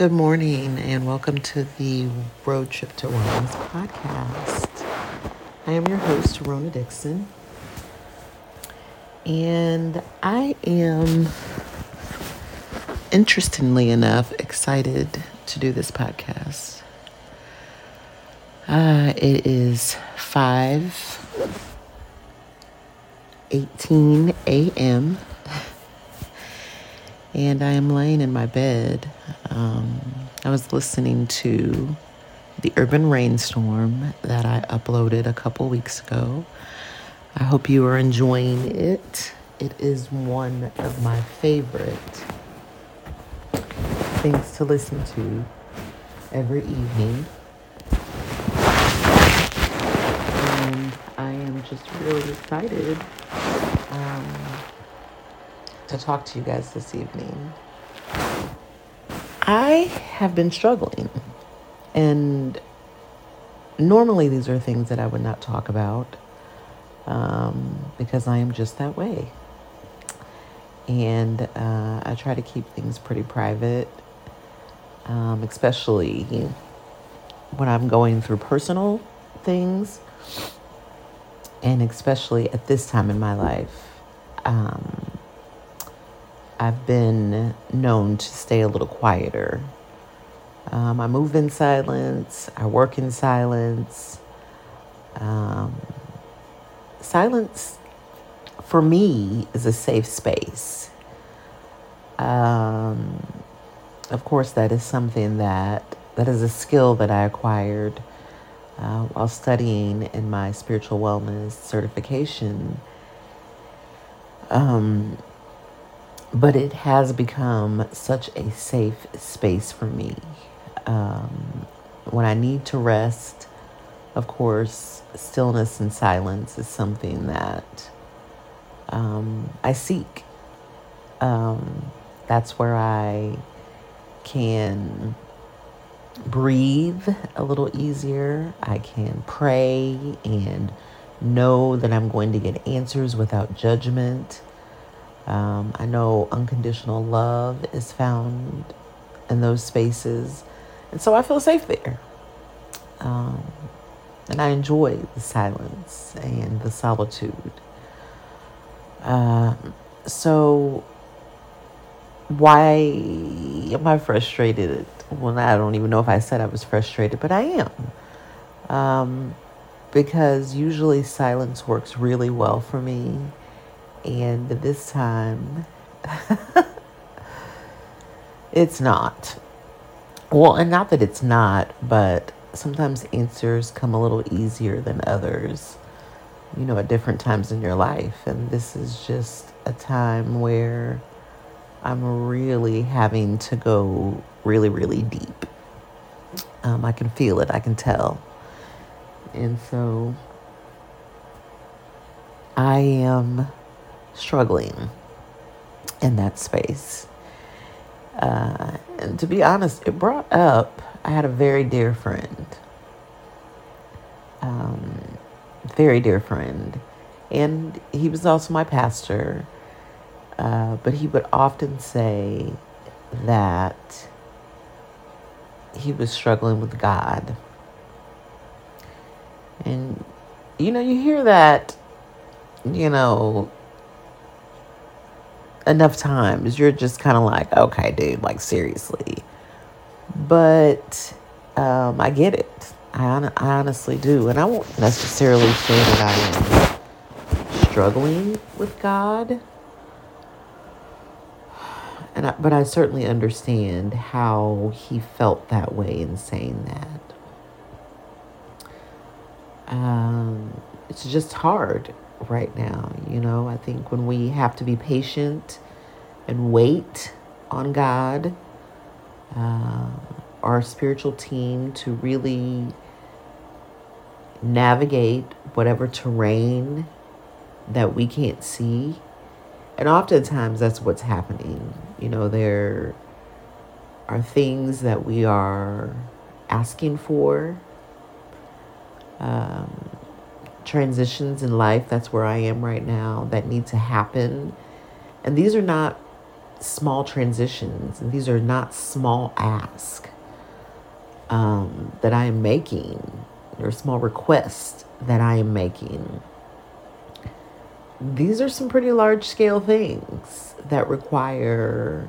Good morning and welcome to the Road Trip to Wellness podcast. I am your host, Rona Dixon, and I am, interestingly enough, excited to do this podcast. It is 5:18 a.m. and I am laying in my bed. I was listening to the Urban Rainstorm that I uploaded a couple weeks ago. I hope you are enjoying it. It is one of my favorite things to listen to every evening. And I am just really excited to talk to you guys this evening. I have been struggling, and normally these are things that I would not talk about because I am just that way. And I try to keep things pretty private, especially when I'm going through personal things, and especially at this time in my life. I've been known to stay a little quieter. I move in silence. I work in silence. Silence, for me, is a safe space. Of course, that is something that is a skill that I acquired while studying in my spiritual wellness certification. But it has become such a safe space for me. When I need to rest, of course, stillness and silence is something that I seek. That's where I can breathe a little easier. I can pray and know that I'm going to get answers without judgment. I know unconditional love is found in those spaces. And so I feel safe there. And I enjoy the silence and the solitude. So why am I frustrated? Well, I don't even know if I said I was frustrated, but I am. Because usually silence works really well for me. And this time, it's not. Well, and not that it's not, but sometimes answers come a little easier than others, at different times in your life. And this is just a time where I'm really having to go really, really deep. I can feel it. I can tell. And so I am struggling in that space. And to be honest, it brought up, I had a very dear friend. And he was also my pastor. But he would often say that he was struggling with God. And, you hear that, enough times, you're just kind of like, okay, dude, like seriously. But I get it. I honestly do. And I won't necessarily say that I am struggling with God. But I certainly understand how he felt that way in saying that. It's just hard right now. I think when we have to be patient and wait on God, our spiritual team, to really navigate whatever terrain that we can't see. And oftentimes that's what's happening. There are things that we are asking for, transitions in life. That's where I am right now that need to happen. And these are not small transitions, and these are not small asks that I am making, or small requests that I am making. These are some pretty large scale things that require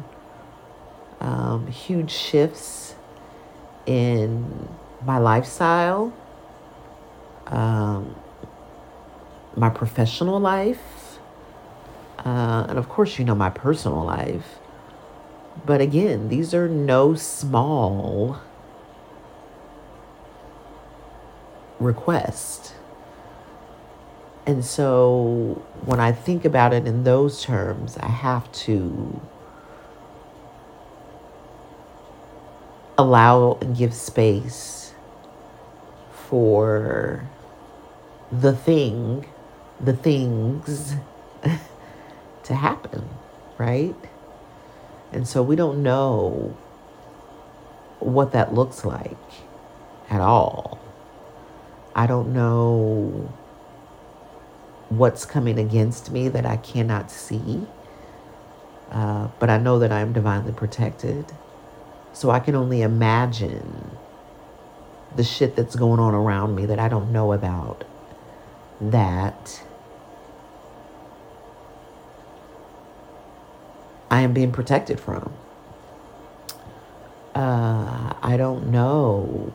huge shifts in my lifestyle, um, my professional life, and of course, my personal life. But again, these are no small requests. And so when I think about it in those terms, I have to allow and give space for the things to happen, right? And so we don't know what that looks like at all. I don't know what's coming against me that I cannot see. But I know that I am divinely protected. So I can only imagine the shit that's going on around me that I don't know about, that I am being protected from. I don't know.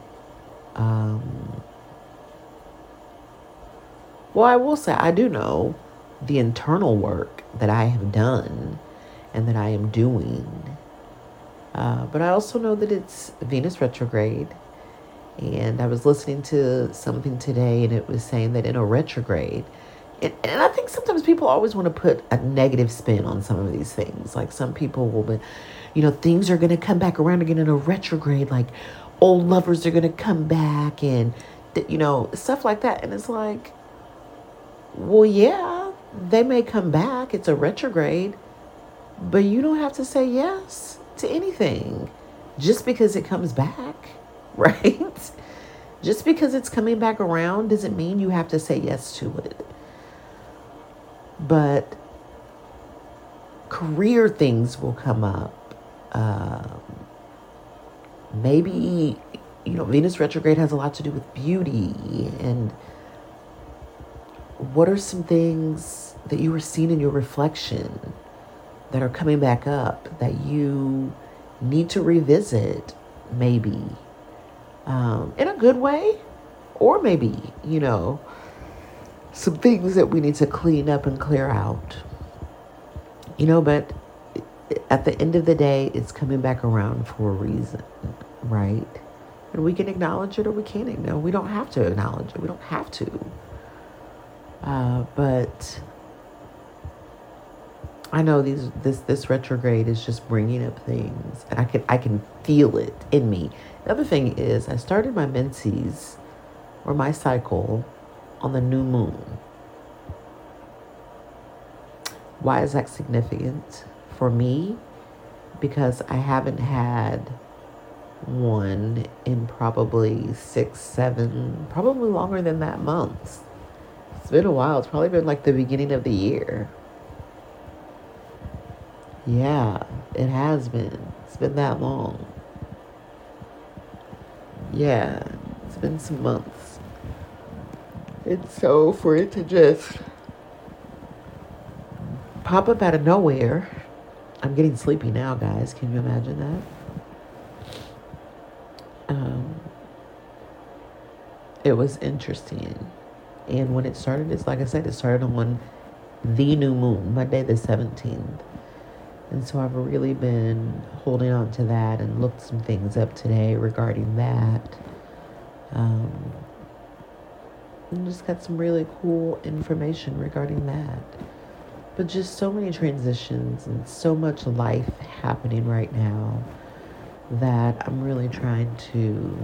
Well, I will say I do know the internal work that I have done and that I am doing. But I also know that it's Venus retrograde. And I was listening to something today, and it was saying that in a retrograde, and I think sometimes people always want to put a negative spin on some of these things. Like some people will be, things are going to come back around again in a retrograde. Like old lovers are going to come back and, stuff like that. And it's like, well, yeah, they may come back. It's a retrograde. But you don't have to say yes to anything just because it comes back, right? Just because it's coming back around doesn't mean you have to say yes to it. But career things will come up. Maybe, Venus retrograde has a lot to do with beauty. And what are some things that you were seeing in your reflection that are coming back up that you need to revisit, maybe in a good way, or maybe, some things that we need to clean up and clear out, but at the end of the day, it's coming back around for a reason, right? And we can acknowledge it or we can't acknowledge it. We don't have to acknowledge it. We don't have to. But I know this retrograde is just bringing up things, and I can feel it in me. The other thing is, I started my menses or my cycle on the new moon. Why is that significant for me? Because I haven't had one in probably 6, 7, probably longer than that months. It's been a while. It's probably been like the beginning of the year. Yeah, it has been. It's been that long. Yeah, it's been some months. And so for it to just pop up out of nowhere, I'm getting sleepy now, guys. Can you imagine that? It was interesting. And when it started, it's like I said, it started on the new moon, Monday the 17th. And so I've really been holding on to that and looked some things up today regarding that. And just got some really cool information regarding that. But just so many transitions and so much life happening right now that I'm really trying to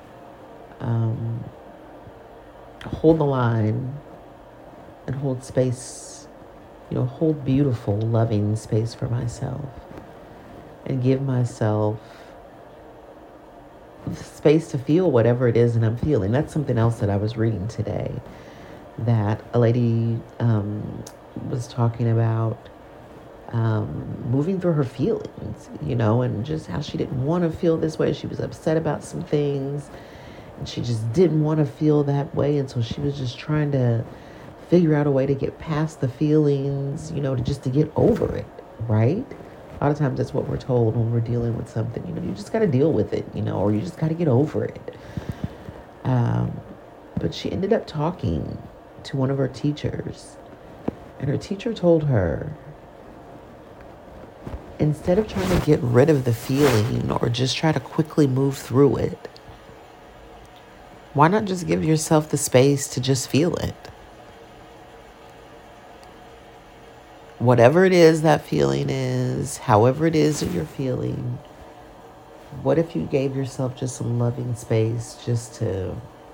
hold the line and hold space, hold beautiful, loving space for myself and give myself space to feel whatever it is that I'm feeling. That's something else that I was reading today, that a lady was talking about moving through her feelings, and just how she didn't want to feel this way. She was upset about some things and she just didn't want to feel that way. And so she was just trying to figure out a way to get past the feelings, to get over it, right? A lot of times that's what we're told when we're dealing with something. You just got to deal with it, or you just got to get over it. But she ended up talking to one of her teachers, and her teacher told her, instead of trying to get rid of the feeling or just try to quickly move through it, why not just give yourself the space to just feel it? Whatever it is that feeling is, however it is that you're feeling, what if you gave yourself just some loving space just to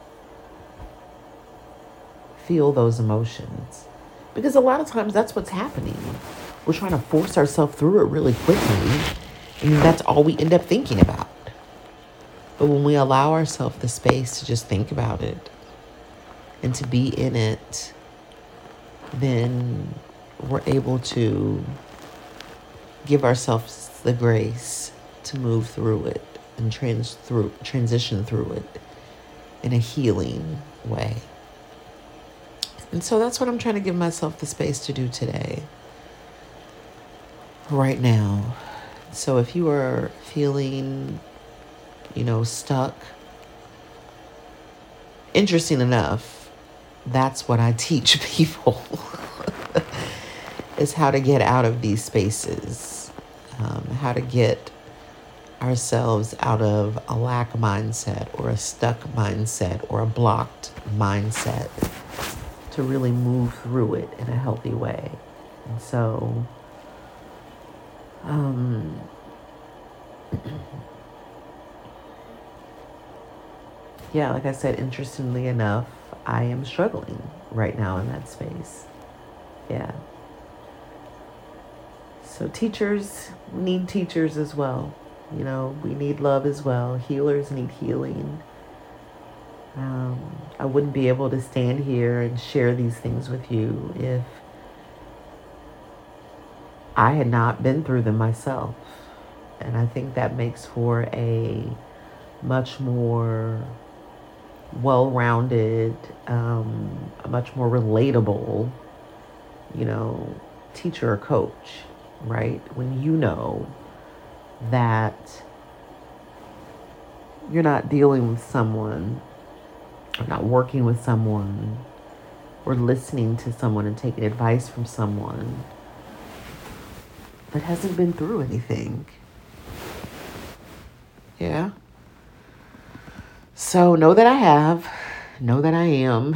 feel those emotions? Because a lot of times that's what's happening. We're trying to force ourselves through it really quickly, and that's all we end up thinking about. But when we allow ourselves the space to just think about it and to be in it, then we're able to give ourselves the grace to move through it and transition through it in a healing way. And so that's what I'm trying to give myself the space to do today, right now. So if you are feeling, stuck, interesting enough, that's what I teach people is how to get out of these spaces, how to get ourselves out of a lack mindset or a stuck mindset or a blocked mindset to really move through it in a healthy way. And so, yeah, like I said, interestingly enough, I am struggling right now in that space. Yeah. So teachers need teachers as well. We need love as well. Healers need healing. I wouldn't be able to stand here and share these things with you if I had not been through them myself. And I think that makes for a much more well-rounded, a much more relatable, teacher or coach, right? When you know that you're not dealing with someone or not working with someone or listening to someone and taking advice from someone that hasn't been through anything. Yeah. So know that I have, know that I am,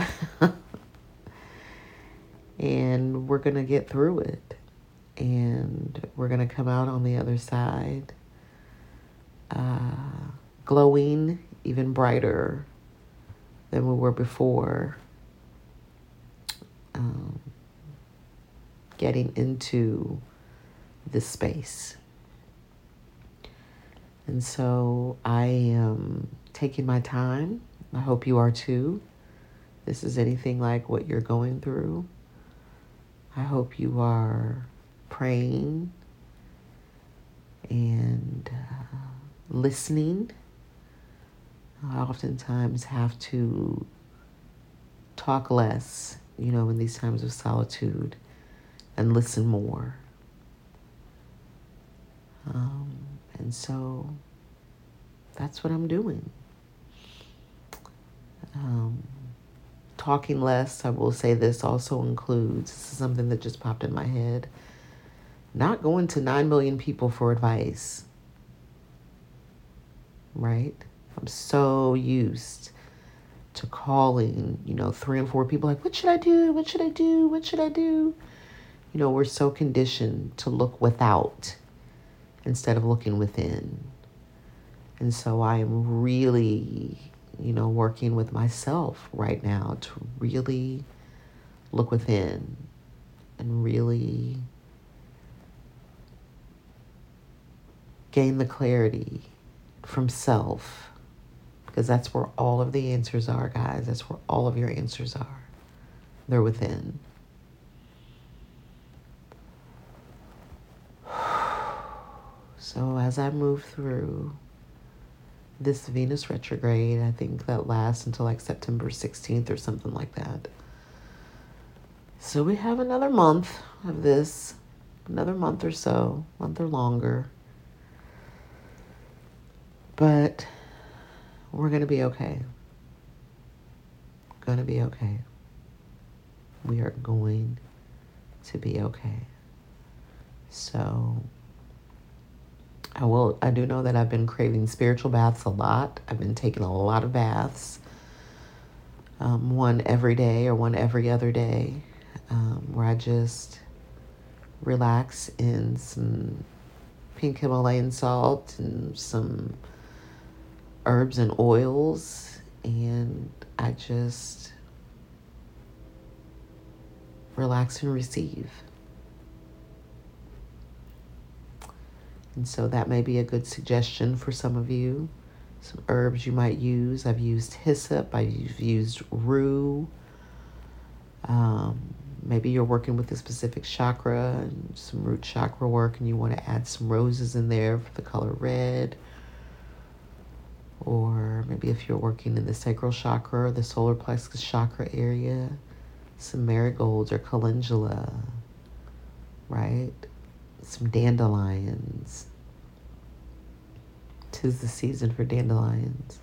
and we're going to get through it. And we're going to come out on the other side glowing even brighter than we were before, getting into this space. And so I am taking my time. I hope you are too. This is anything like what you're going through. I hope you are praying and listening. I oftentimes have to talk less, in these times of solitude, and listen more. And so that's what I'm doing. Talking less, I will say this also includes, this is something that just popped in my head, not going to 9 million people for advice, right? I'm so used to calling, 3 and 4 people like, what should I do? What should I do? What should I do? We're so conditioned to look without instead of looking within. And so I am really, working with myself right now to really look within and really gain the clarity from self, because that's where all of the answers are, guys. That's where all of your answers are. They're within. So as I move through this Venus retrograde, I think that lasts until like September 16th or something like that. So we have another month of this, another month or so, month or longer. But we're going to be okay. Going to be okay. We are going to be okay. So I do know that I've been craving spiritual baths a lot. I've been taking a lot of baths, one every day or one every other day, where I just relax in some pink Himalayan salt and some herbs and oils, and I just relax and receive. And so that may be a good suggestion for some of you. Some herbs you might use. I've used hyssop. I've used rue. Maybe you're working with a specific chakra and some root chakra work, and you want to add some roses in there for the color red. Or maybe if you're working in the sacral chakra or the solar plexus chakra area, some marigolds or calendula, right? Some dandelions. 'Tis the season for dandelions.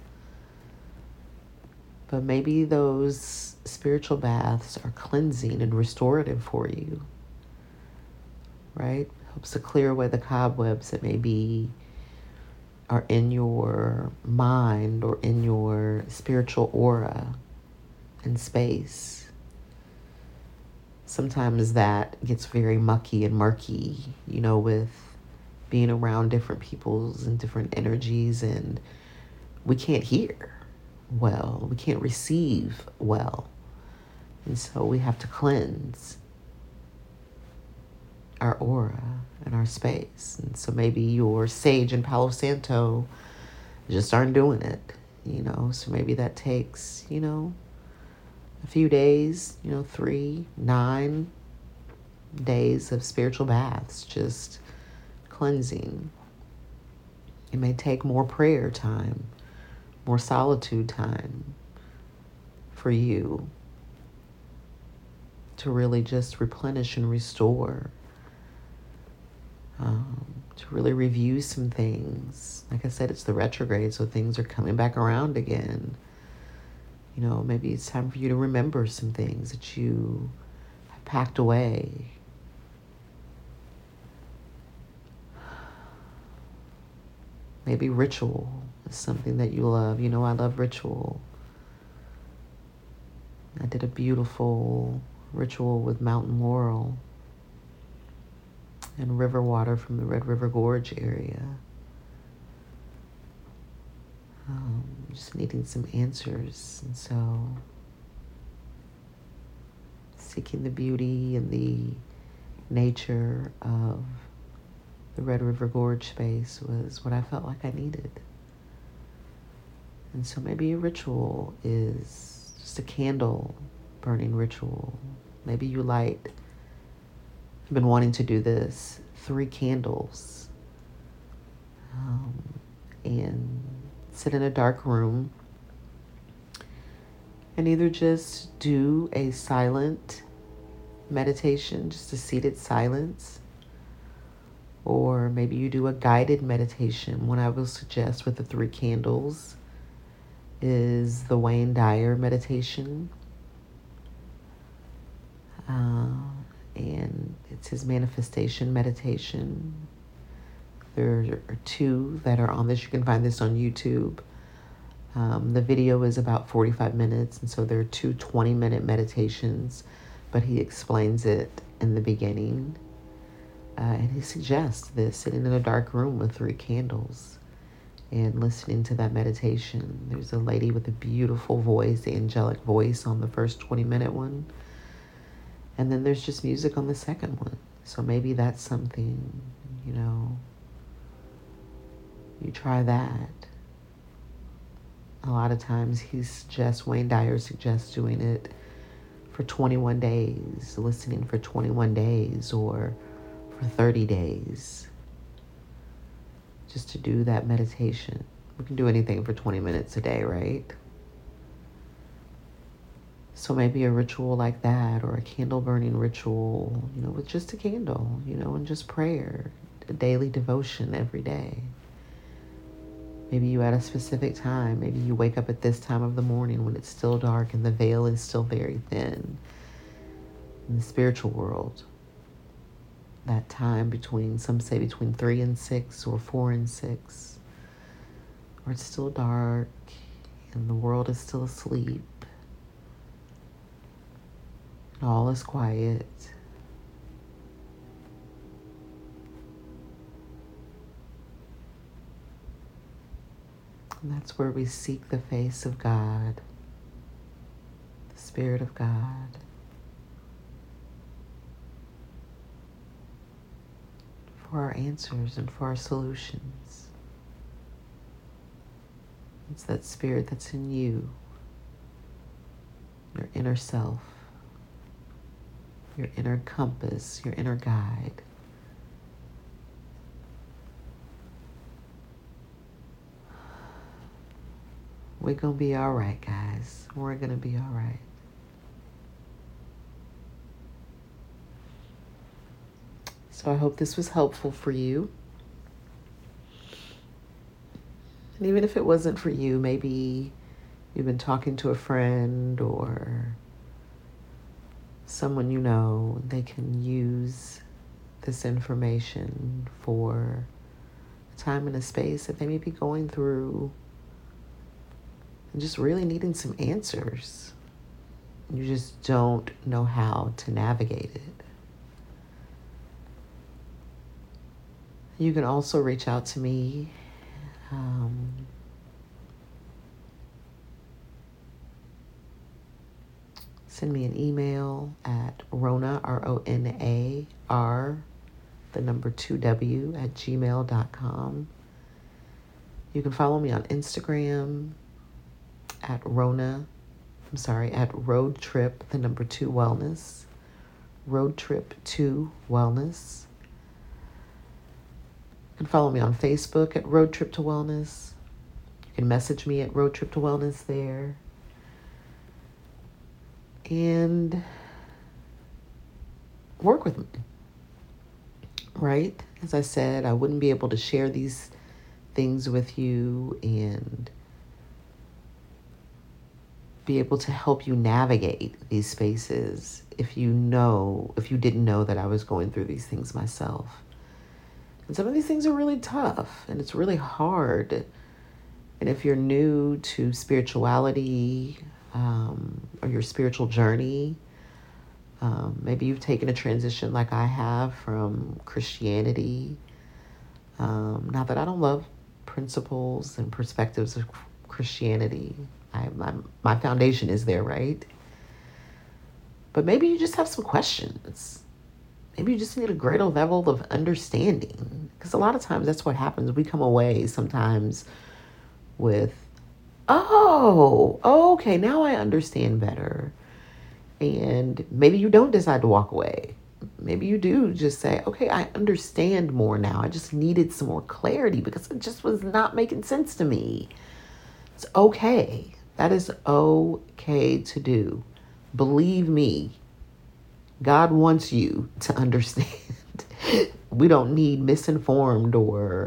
But maybe those spiritual baths are cleansing and restorative for you, right? Helps to clear away the cobwebs that maybe are in your mind or in your spiritual aura and space. Sometimes that gets very mucky and murky, with being around different peoples and different energies, and we can't hear well, we can't receive well. And so we have to cleanse our aura and our space. And so maybe your sage and Palo Santo just aren't doing it, So maybe that takes, a few days, 3, 9 days of spiritual baths, just cleansing. It may take more prayer time, more solitude time for you to really just replenish and restore, to really review some things. Like I said, it's the retrograde, so things are coming back around again. Maybe it's time for you to remember some things that you have packed away. Maybe ritual is something that you love. I love ritual. I did a beautiful ritual with mountain laurel and river water from the Red River Gorge area. Just needing some answers. And so seeking the beauty and the nature of the Red River Gorge space was what I felt like I needed. And so maybe a ritual is just a candle burning ritual. Maybe you light, I've been wanting to do this, 3 candles, and sit in a dark room and either just do a silent meditation, just a seated silence, or maybe you do a guided meditation. What I will suggest with the 3 candles is the Wayne Dyer meditation. And it's his manifestation meditation. There are 2 that are on this. You can find this on YouTube. The video is about 45 minutes, and so there are 2 20-minute meditations, but he explains it in the beginning. And he suggests this, sitting in a dark room with 3 candles and listening to that meditation. There's a lady with a beautiful voice, the angelic voice, on the first 20-minute one. And then there's just music on the second one. So maybe that's something, you try that. A lot of times Wayne Dyer suggests doing it for 21 days, listening for 21 days or for 30 days. just to do that meditation. We can do anything for 20 minutes a day, right? So maybe a ritual like that, or a candle burning ritual, with just a candle, and just prayer, a daily devotion every day. Maybe you at a specific time. Maybe you wake up at this time of the morning when it's still dark and the veil is still very thin in the spiritual world. That time between, some say between 3 and 6 or 4 and 6, where it's still dark and the world is still asleep. All is quiet. And that's where we seek the face of God, the Spirit of God, for our answers and for our solutions. It's that Spirit that's in you, your inner self, your inner compass, your inner guide. We're going to be all right, guys. We're going to be all right. So I hope this was helpful for you. And even if it wasn't for you, maybe you've been talking to a friend or someone they can use this information for a time and a space that they may be going through and just really needing some answers. You just don't know how to navigate it. You can also reach out to me. Send me an email at Rona, RONAR, the number 2W at gmail.com. You can follow me on Instagram at Road Trip, the number 2 Wellness, Road Trip 2 Wellness. You can follow me on Facebook at Road Trip to Wellness. You can message me at Road Trip to Wellness there. And work with me, right? As I said, I wouldn't be able to share these things with you and be able to help you navigate these spaces if you didn't know that I was going through these things myself. And some of these things are really tough and it's really hard. And if you're new to spirituality, or your spiritual journey, maybe you've taken a transition like I have from Christianity. Not that I don't love principles and perspectives of Christianity. My foundation is there, right? But maybe you just have some questions. Maybe you just need a greater level of understanding. Because a lot of times that's what happens. We come away sometimes with, oh, okay, now I understand better. And maybe you don't decide to walk away. Maybe you do just say, okay, I understand more now. I just needed some more clarity because it just was not making sense to me. It's okay. That is okay to do. Believe me, God wants you to understand. We don't need misinformed or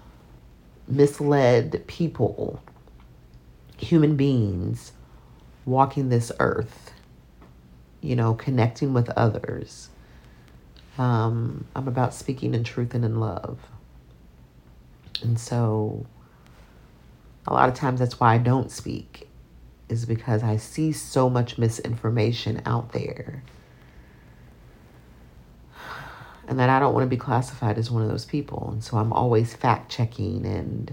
misled people, human beings walking this earth, connecting with others. I'm about speaking in truth and in love. And so a lot of times that's why I don't speak, is because I see so much misinformation out there. And that I don't want to be classified as one of those people. And so I'm always fact checking and,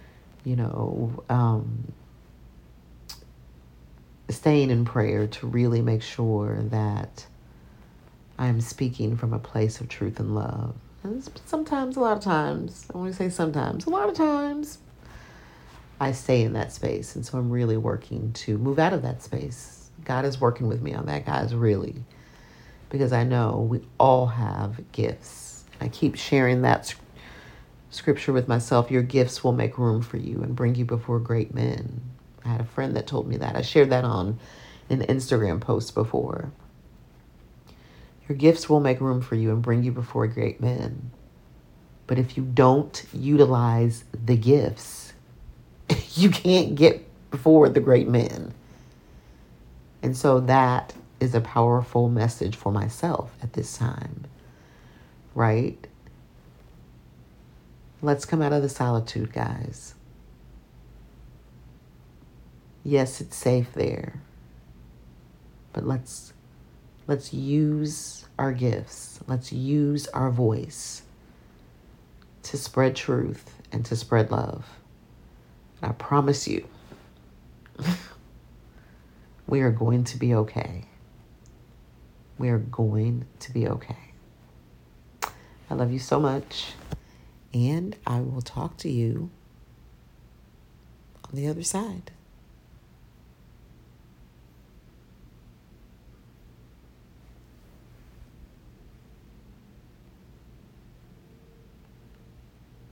staying in prayer to really make sure that I'm speaking from a place of truth and love. And sometimes, a lot of times, I want to say sometimes, a lot of times, I stay in that space. And so I'm really working to move out of that space. God is working with me on that, guys, really. Because I know we all have gifts. I keep sharing that scripture with myself, your gifts will make room for you and bring you before great men. I had a friend that told me that. I shared that on an Instagram post before. Your gifts will make room for you and bring you before great men. But if you don't utilize the gifts, you can't get before the great men. And so that is a powerful message for myself at this time, right? Let's come out of the solitude, guys. Yes, it's safe there. But let's use our gifts. Let's use our voice to spread truth and to spread love. And I promise you, we are going to be okay. We are going to be okay. I love you so much. And I will talk to you on the other side.